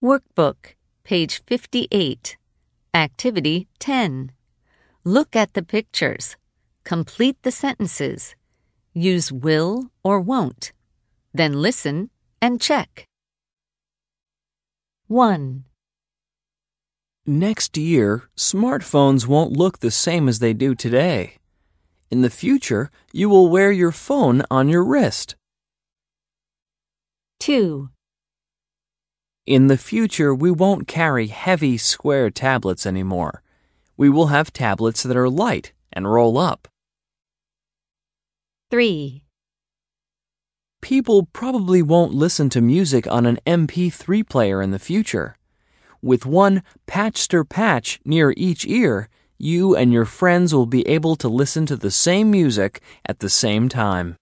Workbook, page 58. Activity 10. Look at the pictures. Complete the sentences. Use will or won't. Then listen and check. 1. Next year, smartphones won't look the same as they do today. In the future, you will wear your phone on your wrist. 2. In the future, we won't carry heavy square tablets anymore. We will have tablets that are light and roll up. 3. People probably won't listen to music on an MP3 player in the future. With one patch-ter-patch near each ear, you and your friends will be able to listen to the same music at the same time.